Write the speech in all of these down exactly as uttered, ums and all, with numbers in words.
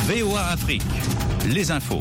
V O A Afrique, les infos.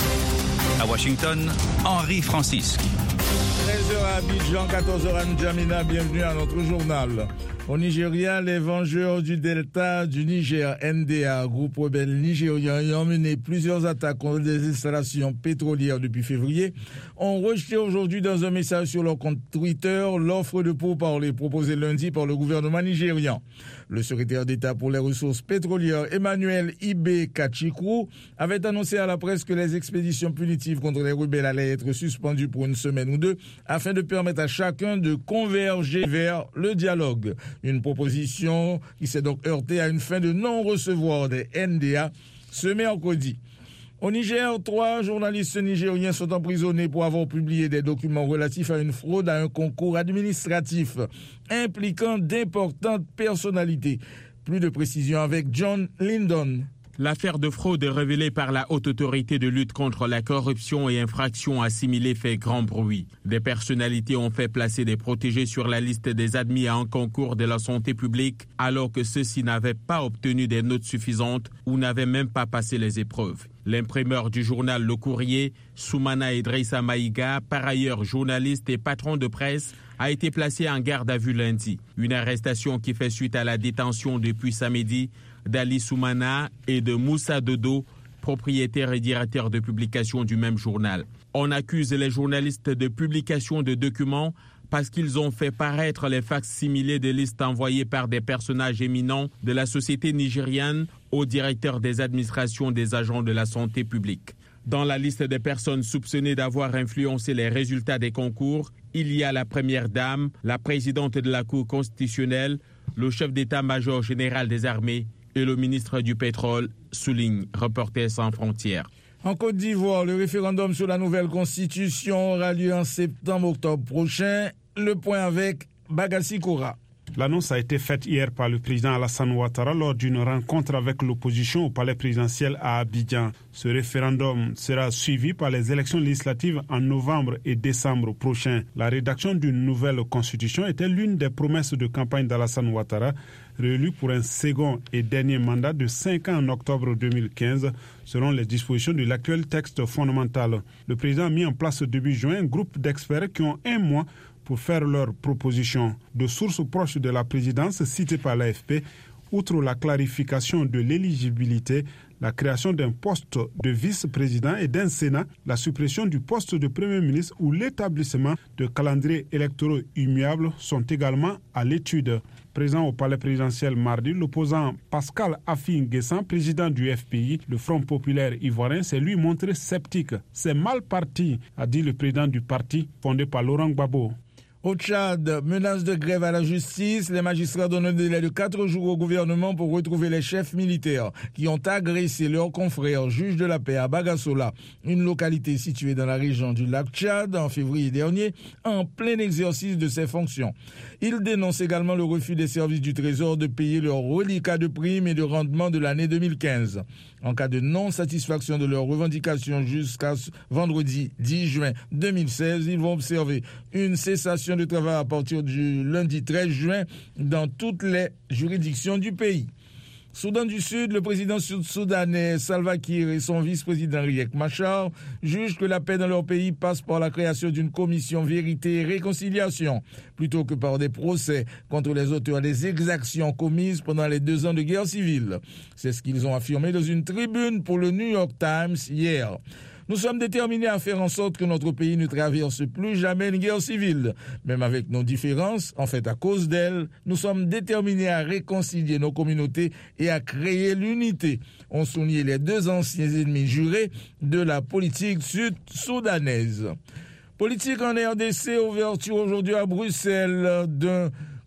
À Washington, Henri Francisque. treize heures à Abidjan, quatorze heures à N'Djamena, bienvenue à notre journal. Au Nigeria, les Vengeurs du Delta du Niger, N D A, groupe rebelle nigérien ayant mené plusieurs attaques contre des installations pétrolières depuis février, ont rejeté aujourd'hui dans un message sur leur compte Twitter l'offre de pourparlers proposée lundi par le gouvernement nigérian. Le secrétaire d'État pour les ressources pétrolières, Emmanuel Ibe Kachikou, avait annoncé à la presse que les expéditions punitives contre les rebelles allaient être suspendues pour une semaine ou deux afin de permettre à chacun de converger vers le dialogue. Une proposition qui s'est donc heurtée à une fin de non-recevoir des N D A ce mercredi. Au Niger, trois journalistes nigériens sont emprisonnés pour avoir publié des documents relatifs à une fraude à un concours administratif impliquant d'importantes personnalités. Plus de précisions avec John Lyndon. L'affaire de fraude révélée par la Haute Autorité de lutte contre la corruption et infractions assimilées fait grand bruit. Des personnalités ont fait placer des protégés sur la liste des admis à un concours de la santé publique alors que ceux-ci n'avaient pas obtenu des notes suffisantes ou n'avaient même pas passé les épreuves. L'imprimeur du journal Le Courrier, Soumana Idrissa Maïga, par ailleurs journaliste et patron de presse, a été placé en garde à vue lundi. Une arrestation qui fait suite à la détention depuis samedi d'Ali Soumana et de Moussa Dodo, propriétaire et directeur de publication du même journal. On accuse les journalistes de publication de documents parce qu'ils ont fait paraître les facs-similés des listes envoyées par des personnages éminents de la société nigériane au directeur des administrations des agents de la santé publique. Dans la liste des personnes soupçonnées d'avoir influencé les résultats des concours, il y a la première dame, la présidente de la Cour constitutionnelle, le chef d'état-major général des armées et le ministre du pétrole, souligne Reporters sans frontières. En Côte d'Ivoire, le référendum sur la nouvelle constitution aura lieu en septembre-octobre prochain. Le point avec Bagassi Koura. L'annonce a été faite hier par le président Alassane Ouattara lors d'une rencontre avec l'opposition au palais présidentiel à Abidjan. Ce référendum sera suivi par les élections législatives en novembre et décembre prochains. La rédaction d'une nouvelle constitution était l'une des promesses de campagne d'Alassane Ouattara, réélu pour un second et dernier mandat de cinq ans en octobre deux mille quinze, selon les dispositions de l'actuel texte fondamental. Le président a mis en place début juin un groupe d'experts qui ont un mois pour faire leurs propositions. De sources proches de la présidence citées par l'A F P, outre la clarification de l'éligibilité, la création d'un poste de vice-président et d'un Sénat, la suppression du poste de Premier ministre ou l'établissement de calendriers électoraux immuables sont également à l'étude. Présent au palais présidentiel mardi, l'opposant Pascal Affi N'Guessan, président du F P I, le Front populaire ivoirien, s'est lui montré sceptique. C'est mal parti, a dit le président du parti, fondé par Laurent Gbagbo. Au Tchad, menace de grève à la justice, les magistrats donnent un délai de quatre jours au gouvernement pour retrouver les chefs militaires qui ont agressé leurs confrères juges de la paix à Bagassola, une localité située dans la région du lac Tchad en février dernier, en plein exercice de ses fonctions. Ils dénoncent également le refus des services du Trésor de payer leurs reliquats de primes et de rendement de l'année deux mille quinze. En cas de non-satisfaction de leurs revendications jusqu'à vendredi dix juin deux mille seize, ils vont observer une cessation de travail à partir du lundi treize juin dans toutes les juridictions du pays. Soudan du Sud, le président sud-soudanais Salva Kiir et son vice-président Riek Machar jugent que la paix dans leur pays passe par la création d'une commission vérité et réconciliation, plutôt que par des procès contre les auteurs des exactions commises pendant les deux ans de guerre civile. C'est ce qu'ils ont affirmé dans une tribune pour le New York Times hier. Nous sommes déterminés à faire en sorte que notre pays ne traverse plus jamais une guerre civile. Même avec nos différences, en fait à cause d'elles, nous sommes déterminés à réconcilier nos communautés et à créer l'unité, ont souligné les deux anciens ennemis jurés de la politique sud-soudanaise. Politique en R D C, ouverture aujourd'hui à Bruxelles d'un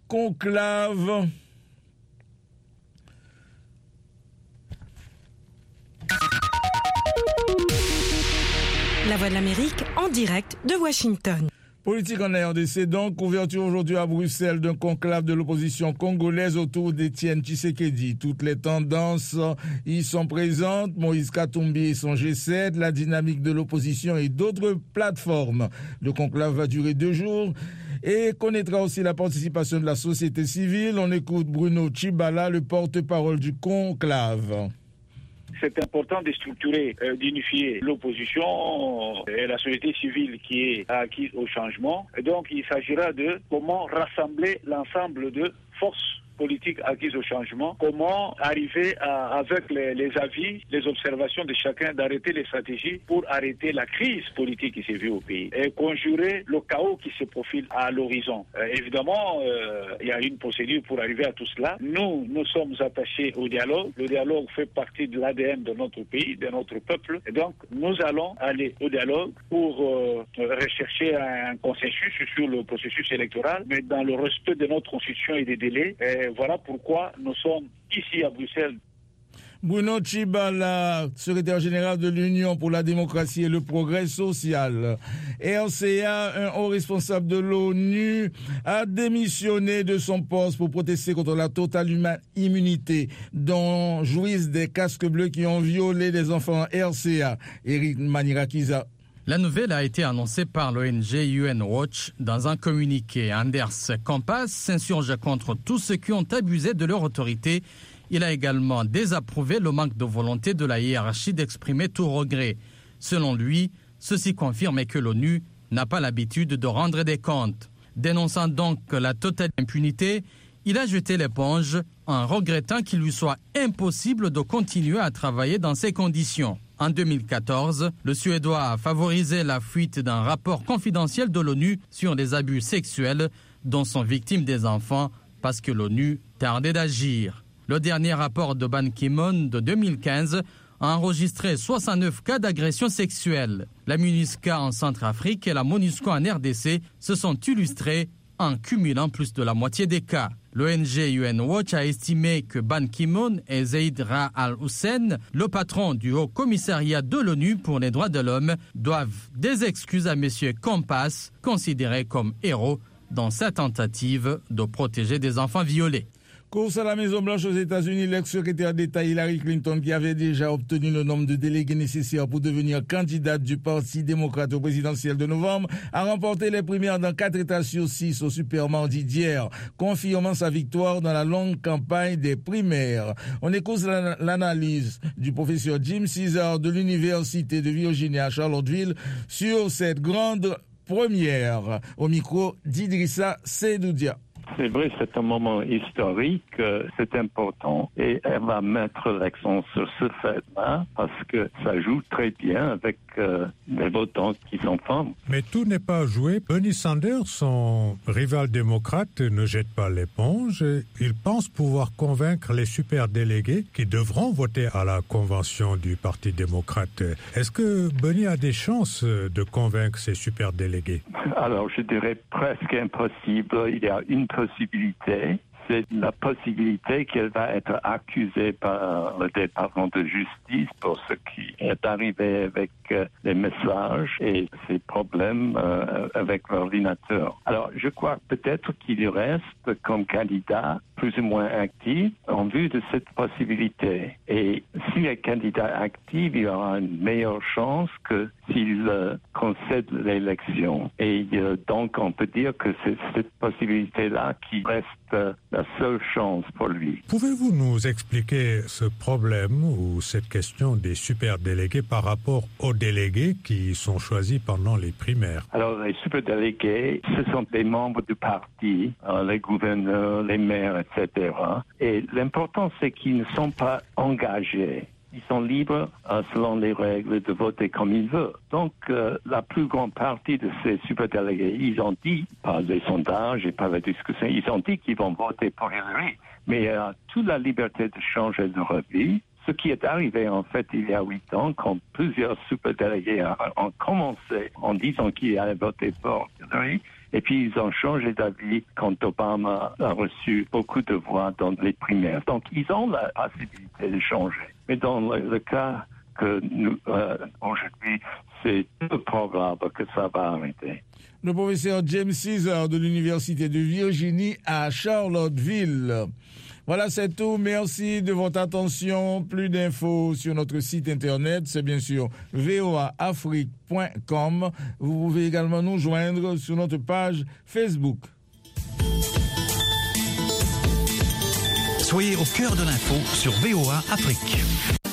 conclave. La Voix de l'Amérique en direct de Washington. Politique en R D C, donc, ouverture aujourd'hui à Bruxelles d'un conclave de l'opposition congolaise autour d'Étienne Tshisekedi. Toutes les tendances y sont présentes, Moïse Katumbi et son G sept, la dynamique de l'opposition et d'autres plateformes. Le conclave va durer deux jours et connaîtra aussi la participation de la société civile. On écoute Bruno Tshibala, le porte-parole du conclave. c'est important de structurer, euh, d'unifier l'opposition et la société civile qui est acquise au changement. Et donc, il s'agira de comment rassembler l'ensemble de forces politique acquise au changement, comment arriver à, avec les, les avis, les observations de chacun, d'arrêter les stratégies pour arrêter la crise politique qui s'est vue au pays et conjurer le chaos qui se profile à l'horizon. Euh, évidemment, euh, il y a une procédure pour arriver à tout cela. Nous, nous sommes attachés au dialogue. Le dialogue fait partie de l'A D N de notre pays, de notre peuple. Et donc, nous allons aller au dialogue pour euh, rechercher un consensus sur le processus électoral, mais dans le respect de notre constitution et des délais. Et voilà pourquoi nous sommes ici à Bruxelles. Bruno Tshibala, secrétaire général de l'Union pour la démocratie et le progrès social. R C A, un haut responsable de l'ONU, a démissionné de son poste pour protester contre la totale immunité dont jouissent des casques bleus qui ont violé des enfants R C A. Eric Manirakiza. La nouvelle a été annoncée par l'O N G U N Watch dans un communiqué. Anders Kompass s'insurge contre tous ceux qui ont abusé de leur autorité. Il a également désapprouvé le manque de volonté de la hiérarchie d'exprimer tout regret. Selon lui, ceci confirme que l'ONU n'a pas l'habitude de rendre des comptes. Dénonçant donc la totale impunité, il a jeté l'éponge en regrettant qu'il lui soit impossible de continuer à travailler dans ces conditions. En deux mille quatorze, le Suédois a favorisé la fuite d'un rapport confidentiel de l'ONU sur les abus sexuels dont sont victimes des enfants parce que l'ONU tardait d'agir. Le dernier rapport de Ban Ki-moon de deux mille quinze a enregistré soixante-neuf cas d'agression sexuelle. La MINUSCA en Centrafrique et la MONUSCO en R D C se sont illustrés en cumulant plus de la moitié des cas. L'O N G U N Watch a estimé que Ban Ki-moon et Zeid Ra'ad al-Hussein, le patron du Haut Commissariat de l'ONU pour les droits de l'homme, doivent des excuses à M. Kompass, considéré comme héros dans sa tentative de protéger des enfants violés. Course à la Maison-Blanche aux États-Unis, l'ex-secrétaire d'État Hillary Clinton, qui avait déjà obtenu le nombre de délégués nécessaires pour devenir candidate du Parti démocrate au présidentiel de novembre, a remporté les primaires dans quatre États sur six au Super Mardi d'hier, confirmant sa victoire dans la longue campagne des primaires. On écoute l'analyse du professeur Jim Cesar de l'Université de Virginie à Charlottesville sur cette grande première, au micro d'Idrissa Sedoudia. C'est vrai, c'est un moment historique, c'est important et elle va mettre l'accent sur ce fait-là parce que ça joue très bien avec euh, les votants qui sont femmes. Mais tout n'est pas joué. Bernie Sanders, son rival démocrate, ne jette pas l'éponge. Il pense pouvoir convaincre les superdélégués qui devront voter à la convention du Parti démocrate. Est-ce que Bernie a des chances de convaincre ces superdélégués? Alors, je dirais presque impossible. Il y a une possibilité, c'est la possibilité qu'elle va être accusée par le département de justice pour ce qui est arrivé avec euh, les messages et ses problèmes euh, avec l'ordinateur. Alors, je crois peut-être qu'il reste comme candidat plus ou moins actif en vue de cette possibilité. Et s'il est candidat actif, il y aura une meilleure chance que s'il euh, concède l'élection. Et euh, donc, on peut dire que c'est cette possibilité-là qui reste euh, la seule chance pour lui. Pouvez-vous nous expliquer ce problème ou cette question des superdélégués par rapport aux délégués qui sont choisis pendant les primaires? Alors, les superdélégués, ce sont des membres du parti, euh, les gouverneurs, les maires, et cetera. Et l'important, c'est qu'ils ne sont pas engagés. Ils sont libres, euh, selon les règles, de voter comme ils veulent. Donc, euh, la plus grande partie de ces superdélégués, ils ont dit, par les sondages et par la discussion, ils ont dit qu'ils vont voter pour Hillary. Mais il y a toute la liberté de changer leur avis. Ce qui est arrivé, en fait, il y a huit ans, quand plusieurs superdélégués ont commencé en disant qu'ils allaient voter pour Hillary. Et puis, ils ont changé d'avis quand Obama a reçu beaucoup de voix dans les primaires. Donc, ils ont la possibilité de changer. Mais dans le, le cas que nous, euh, aujourd'hui, c'est peu probable que ça va arrêter. Le professeur James Cesar de l'Université de Virginie à Charlottesville. Voilà, c'est tout. Merci de votre attention. Plus d'infos sur notre site internet, c'est bien sûr v o a afrique point com. Vous pouvez également nous joindre sur notre page Facebook. Soyez au cœur de l'info sur V O A Afrique.